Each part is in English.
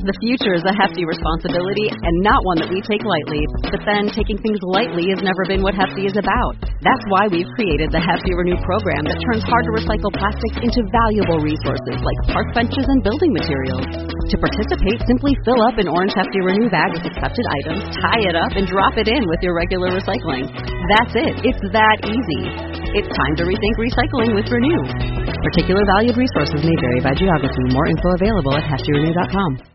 The future is a hefty responsibility and not one that we take lightly. But then taking things lightly has never been what Hefty is about. That's why we've created the Hefty Renew program that turns hard-to-recycle plastics into valuable resources like park benches and building materials. To participate, simply fill up an orange Hefty Renew bag with accepted items, tie it up, and drop it in with your regular recycling. That's it. It's that easy. It's time to rethink recycling with Renew. Particular valued resources may vary by geography. More info available at heftyrenew.com.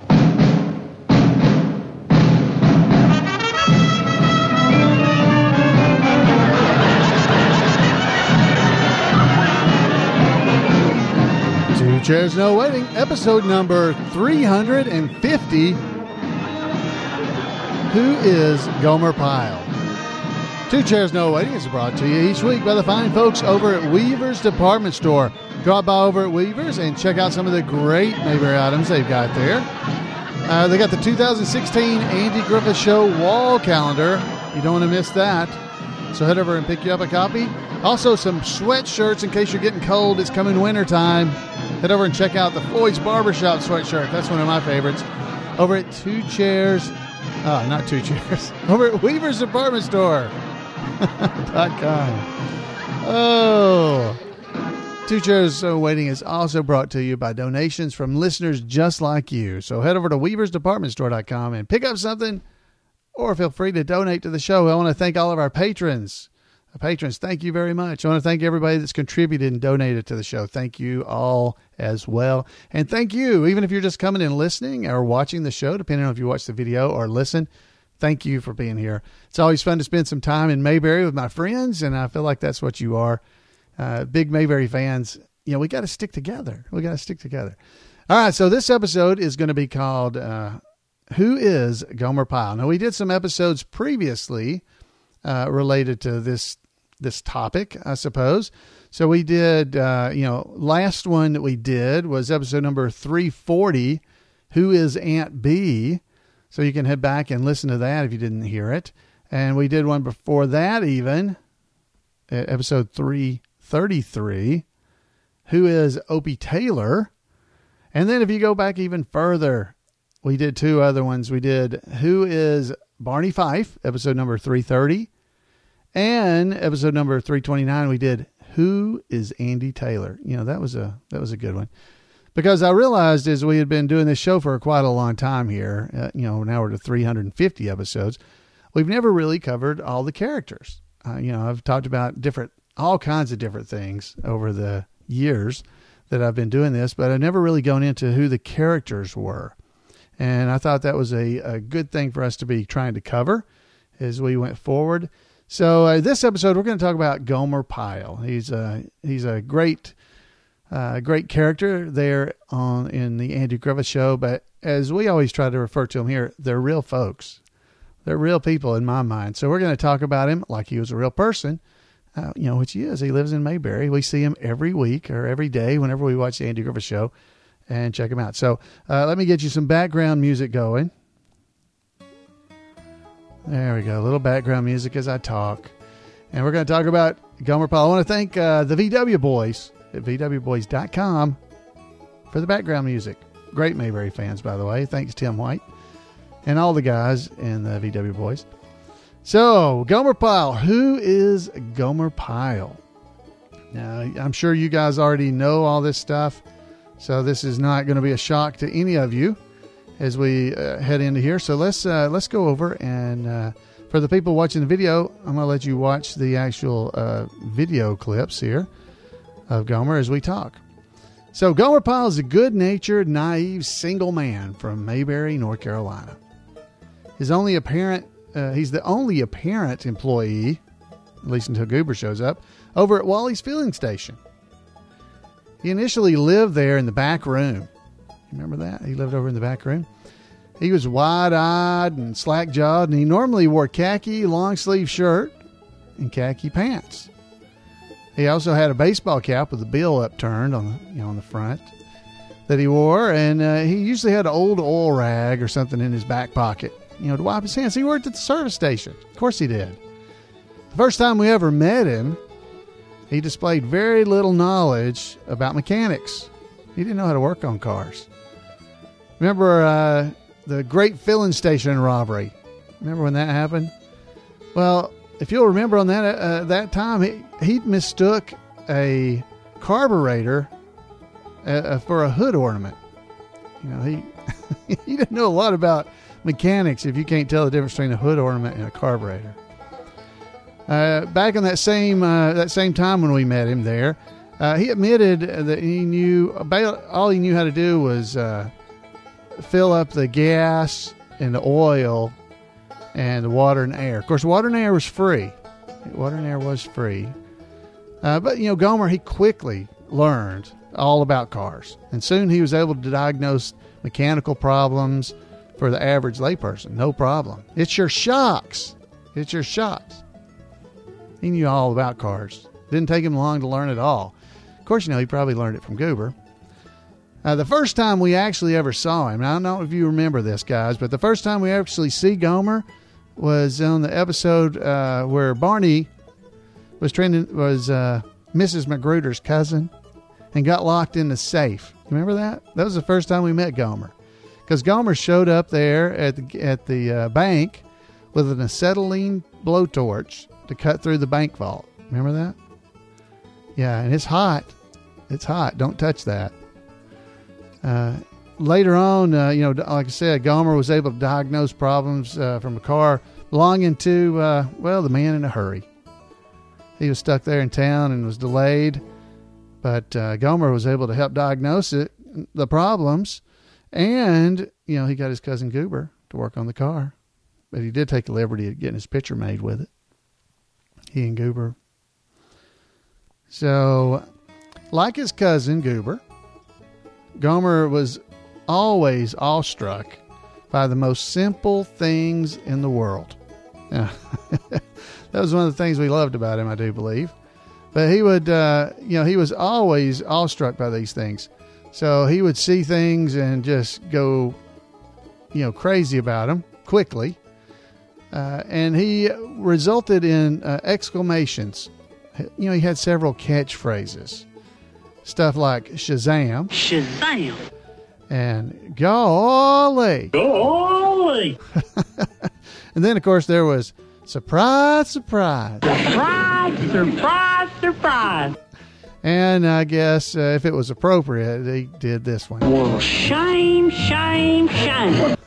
Two Chairs No Waiting, episode number 350. Who is Gomer Pyle? Two Chairs No Waiting is brought to you each week by the fine folks over at Weaver's Department Store. Drop by over at Weaver's and check out some of the great Mayberry items they've got there. They got the 2016 Andy Griffith Show wall calendar. You don't want to miss that. So head over and pick you up a copy. Also some sweatshirts in case you're getting cold. It's coming wintertime. Head over and check out the Floyd's Barbershop sweatshirt. That's one of my favorites. Over at Two Chairs. Not Two Chairs. Over at Weaver's Department Store. .com. Oh. Two Chairs Waiting is also brought to you by donations from listeners just like you. So head over to weaversdepartmentstore.com and pick up something, or feel free to donate to the show. I want to thank all of our patrons. Patrons, thank you very much. I want to thank everybody that's contributed and donated to the show. Thank you all as well. And thank you, even if you're just coming and listening or watching the show, depending on if you watch the video or listen, thank you for being here. It's always fun to spend some time in Mayberry with my friends, and I feel like that's what you are. Big Mayberry fans, we got to stick together. We got to stick together. All right, so this episode is going to be called Who is Gomer Pyle? Now, we did some episodes previously related to this topic, I suppose. So we did, last one that we did was episode number 340, Who is Aunt B? So you can head back and listen to that if you didn't hear it. And we did one before that even, episode 333, Who is Opie Taylor? And then if you go back even further, we did two other ones. We did Who is Barney Fife, episode number 330. And episode number 329, we did Who is Andy Taylor? That was a good one. Because I realized as we had been doing this show for quite a long time here, now we're to 350 episodes, we've never really covered all the characters. I've talked about all kinds of different things over the years that I've been doing this, but I've never really gone into who the characters were. And I thought that was a good thing for us to be trying to cover as we went forward. So this episode, we're going to talk about Gomer Pyle. He's a great character there in the Andy Griffith Show. But as we always try to refer to him here, they're real folks. They're real people in my mind. So we're going to talk about him like he was a real person, which he is. He lives in Mayberry. We see him every week or every day whenever we watch the Andy Griffith Show and check him out. So let me get you some background music going. There we go. A little background music as I talk. And we're going to talk about Gomer Pyle. I want to thank the VW Boys at VWBoys.com for the background music. Great Mayberry fans, by the way. Thanks, Tim White and all the guys in the VW Boys. So, Gomer Pyle. Who is Gomer Pyle? Now, I'm sure you guys already know all this stuff, so this is not going to be a shock to any of you as we head into here. So let's go over and for the people watching the video, I'm going to let you watch the actual video clips here of Gomer as we talk. So Gomer Pyle is a good-natured, naive, single man from Mayberry, North Carolina. He's the only apparent employee, at least until Goober shows up, over at Wally's Filling Station. He initially lived there in the back room. Remember that? He lived over in the back room. He was wide-eyed and slack-jawed, and he normally wore khaki long-sleeve shirt and khaki pants. He also had a baseball cap with the bill upturned on the front that he wore, and he usually had an old oil rag or something in his back pocket, to wipe his hands. He worked at the service station. Of course he did. The first time we ever met him, he displayed very little knowledge about mechanics. He didn't know how to work on cars. Remember the Great Filling Station robbery? Remember when that happened? Well, if you'll remember on that time, he mistook a carburetor for a hood ornament. You know, he didn't know a lot about mechanics if you can't tell the difference between a hood ornament and a carburetor. Back in that same time when we met him there, he admitted that all he knew how to do was fill up the gas and the oil and the water and air. Of course, water and air was free. But, you know, Gomer, he quickly learned all about cars. And soon he was able to diagnose mechanical problems for the average layperson. No problem. It's your shocks. He knew all about cars. Didn't take him long to learn it all. Of course, you know, he probably learned it from Goober. The first time we actually ever saw him, I don't know if you remember this, guys, but the first time we actually see Gomer was on the episode where Barney was Mrs. Magruder's cousin and got locked in the safe. Remember that? That was the first time we met Gomer, because Gomer showed up there at the bank with an acetylene blowtorch to cut through the bank vault. Remember that? Yeah, and it's hot. Don't touch that. Later on, you know, like I said, Gomer was able to diagnose problems from a car belonging to, the man in a hurry. He was stuck there in town and was delayed, but Gomer was able to help diagnose the problems, and, you know, he got his cousin Goober to work on the car. But he did take the liberty of getting his picture made with it. He and Goober. So, like his cousin Goober, Gomer was always awestruck by the most simple things in the world. Yeah. That was one of the things we loved about him, I do believe. But he would, he was always awestruck by these things. So he would see things and just go, crazy about them quickly. And he resulted in exclamations. He had several catchphrases. Stuff like Shazam. Shazam. And golly. Golly. And then, of course, there was surprise, surprise. Surprise, surprise, surprise. And I guess if it was appropriate, he did this one. Well, shame, shame, shame.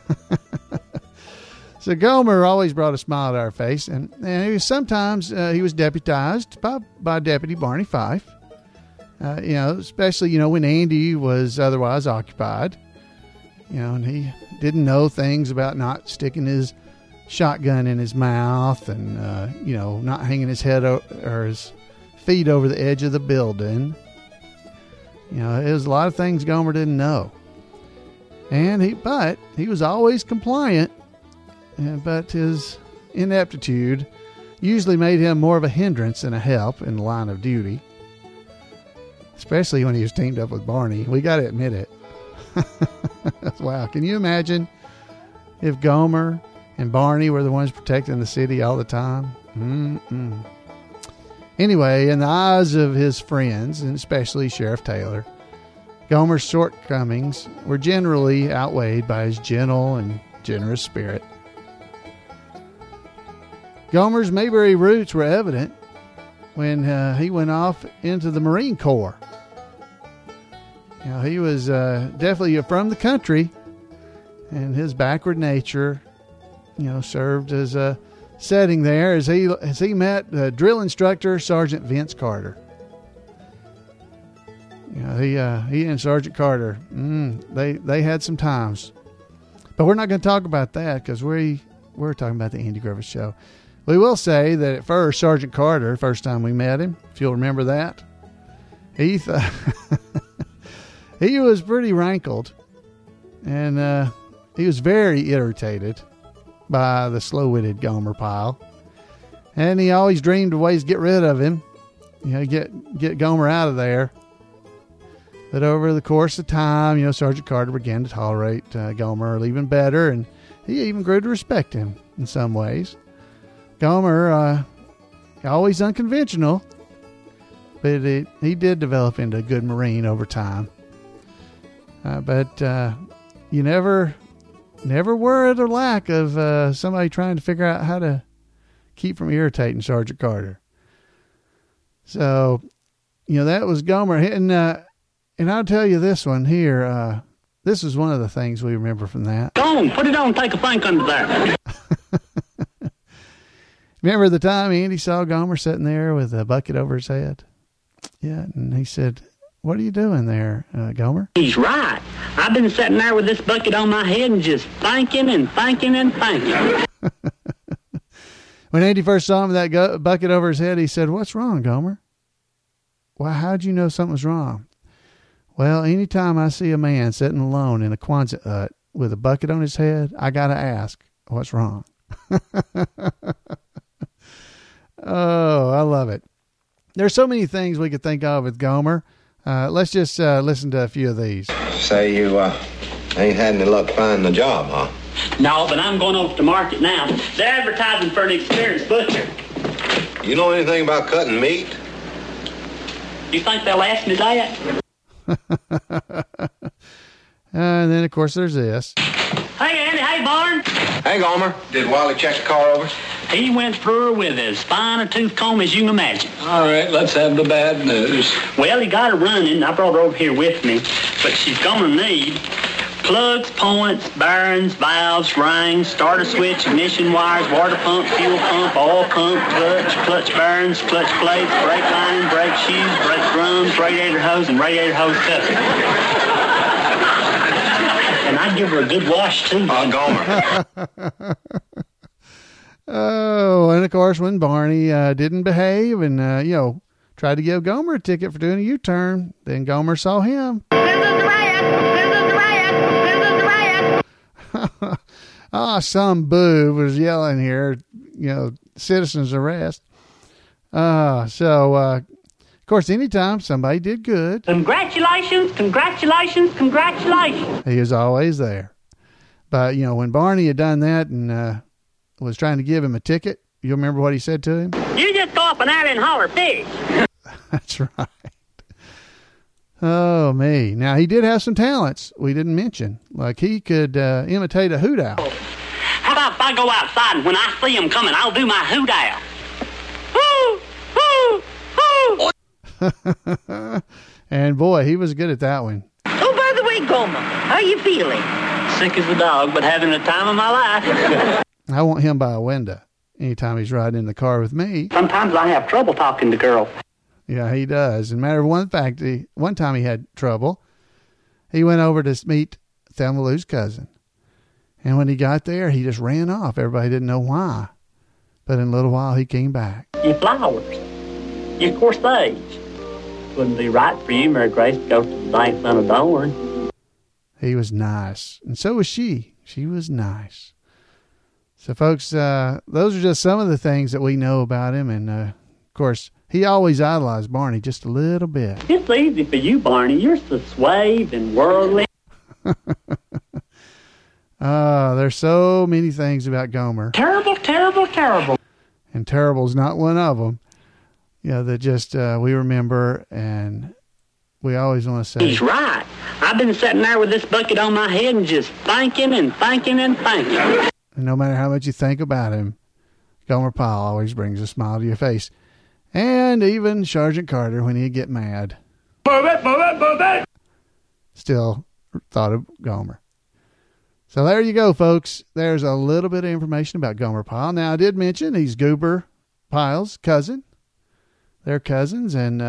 So Gomer always brought a smile to our face, and sometimes he was deputized by Deputy Barney Fife. Especially when Andy was otherwise occupied. And he didn't know things about not sticking his shotgun in his mouth, and not hanging his head or his feet over the edge of the building. It was a lot of things Gomer didn't know, but he was always compliant. But his ineptitude usually made him more of a hindrance than a help in the line of duty, especially when he was teamed up with Barney. We got to admit it. Wow. Can you imagine if Gomer and Barney were the ones protecting the city all the time? Mm-mm. Anyway, in the eyes of his friends, and especially Sheriff Taylor, Gomer's shortcomings were generally outweighed by his gentle and generous spirit. Gomer's Mayberry roots were evident when he went off into the Marine Corps. He was definitely from the country, and his backward nature, served as a setting there as he met drill instructor Sergeant Vince Carter. He and Sergeant Carter, they had some times, but we're not going to talk about that because we're talking about the Andy Griffith Show. We will say that at first, Sergeant Carter, first time we met him, if you'll remember that, he was pretty rankled, and he was very irritated by the slow-witted Gomer Pyle, and he always dreamed of ways to get rid of him, get Gomer out of there. But over the course of time, Sergeant Carter began to tolerate Gomer even better, and he even grew to respect him in some ways. Gomer, always unconventional, but he did develop into a good Marine over time. But you never were at a lack of somebody trying to figure out how to keep from irritating Sergeant Carter. So, that was Gomer. And I'll tell you this one here. This is one of the things we remember from that. Go on, put it on, take a think under there. Remember the time Andy saw Gomer sitting there with a bucket over his head? Yeah, and he said, "What are you doing there, Gomer?" He's right. I've been sitting there with this bucket on my head and just thinking and thinking and thinking. When Andy first saw him with that bucket over his head, he said, "What's wrong, Gomer?" "Well, how'd you know something was wrong?" "Well, anytime I see a man sitting alone in a Quonset hut with a bucket on his head, I got to ask, what's wrong?" Oh, I love it. There's so many things we could think of with Gomer. Let's just listen to a few of these. Say you ain't had any luck finding a job, huh? No, but I'm going over to market now. They're advertising for an experienced butcher. You know anything about cutting meat? You think they'll ask me that? And then, of course, there's this. Hey, Andy. Hey, Barn. Hey, Gomer. Did Wally check the car over? He went through her with as fine a tooth comb as you can imagine. All right, let's have the bad news. Well, he got her running. I brought her over here with me. But she's going to need plugs, points, bearings, valves, rings, starter switch, ignition wires, water pump, fuel pump, oil pump, clutch bearings, clutch plates, brake lining, brake shoes, brake drums, radiator hose, and radiator hose cover. And I'd give her a good wash, too. Gomer. Oh, and of course, when Barney didn't behave and, tried to give Gomer a ticket for doing a U-turn, then Gomer saw him. This is the riot! This is the riot! This is the riot! Some boob was yelling here, citizens arrest. Of course, anytime somebody did good, Congratulations, congratulations, congratulations. he was always there. But, when Barney had done that and was trying to give him a ticket, you remember what he said to him? You just go up and out and holler fish. That's right. Oh, me. Now, he did have some talents we didn't mention. Like he could imitate a hoot owl. How about if I go outside and when I see him coming, I'll do my hoot owl. Woo, woo, woo. And boy, he was good at that one. Oh, by the way, Gomer, how you feeling? Sick as a dog, but having the time of my life. I want him by a window anytime he's riding in the car with me. Sometimes I have trouble talking to girls. Yeah, he does. And matter of one fact, one time he had trouble. He went over to meet Thelma Lou's cousin. And when he got there, he just ran off. Everybody didn't know why. But in a little while, he came back. Your flowers. Your corsage. Wouldn't be right for you, Mary Grace, to go to the bank unadorned. He was nice. And so was she. She was nice. So, folks, those are just some of the things that we know about him. And, of course, he always idolized Barney just a little bit. It's easy for you, Barney. You're so suave and worldly. There's so many things about Gomer. Terrible, terrible, terrible. And terrible's not one of them. That just we remember and we always want to say. He's right. I've been sitting there with this bucket on my head and just thinking and thinking and thinking. And no matter how much you think about him, Gomer Pyle always brings a smile to your face. And even Sergeant Carter, when he'd get mad, still thought of Gomer. So there you go, folks. There's a little bit of information about Gomer Pyle. Now, I did mention he's Goober Pyle's cousin. They're cousins, and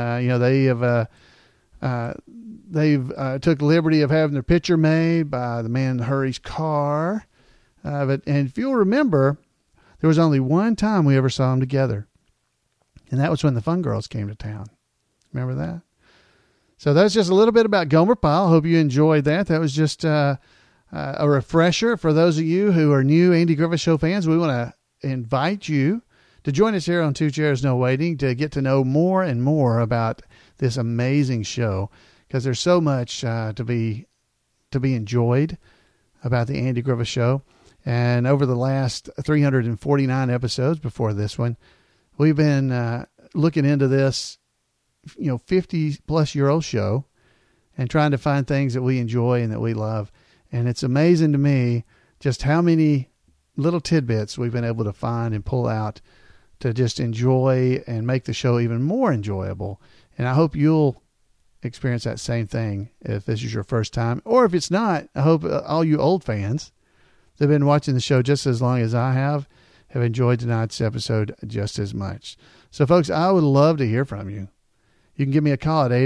they've took liberty of having their picture made by the man that hurries car. And if you'll remember, there was only one time we ever saw them together, and that was when the Fun Girls came to town. Remember that? So that's just a little bit about Gomer Pyle. Hope you enjoyed that. That was just a refresher for those of you who are new Andy Griffith Show fans. We want to invite you to join us here on Two Chairs No Waiting to get to know more and more about this amazing show, because there's so much to be enjoyed about the Andy Griffith Show. And over the last 349 episodes before this one, we've been looking into this 50-plus-year-old show and trying to find things that we enjoy and that we love. And it's amazing to me just how many little tidbits we've been able to find and pull out to just enjoy and make the show even more enjoyable. And I hope you'll experience that same thing if this is your first time. Or if it's not, I hope all you old fans that have been watching the show just as long as I have enjoyed tonight's episode just as much. So, folks, I would love to hear from you. You can give me a call at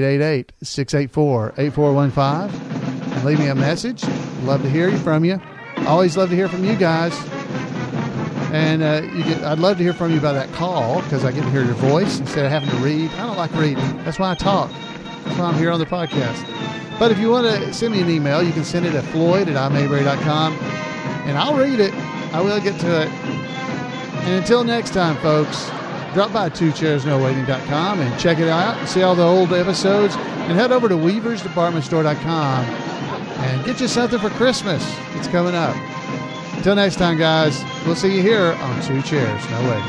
888-684-8415 and leave me a message. Love to hear from you. Always love to hear from you guys. And I'd love to hear from you by that call because I get to hear your voice instead of having to read. I don't like reading. That's why I talk. That's why I'm here on the podcast. But if you want to send me an email, you can send it at floyd@imayberry.com, and I'll read it. I will get to it. And until next time, folks, drop by twochairsnowaiting.com and check it out and see all the old episodes. And head over to weaversdepartmentstore.com and get you something for Christmas. It's coming up. Until next time, guys, we'll see you here on Two Chairs, No Waiting.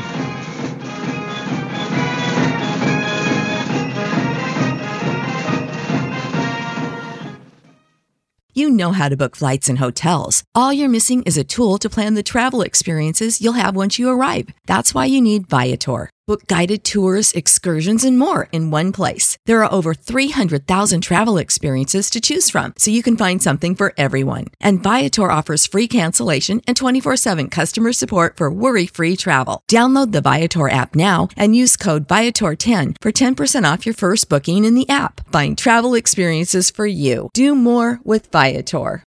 You know how to book flights and hotels. All you're missing is a tool to plan the travel experiences you'll have once you arrive. That's why you need Viator. Book guided tours, excursions, and more in one place. There are over 300,000 travel experiences to choose from, so you can find something for everyone. And Viator offers free cancellation and 24/7 customer support for worry-free travel. Download the Viator app now and use code Viator10 for 10% off your first booking in the app. Find travel experiences for you. Do more with Viator.